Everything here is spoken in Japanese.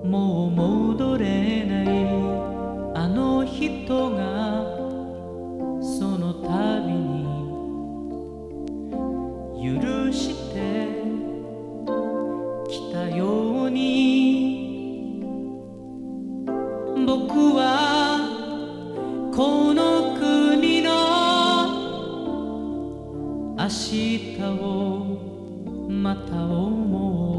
もう戻れないあの人がその度に許してきたように僕はこの国の明日をまた思う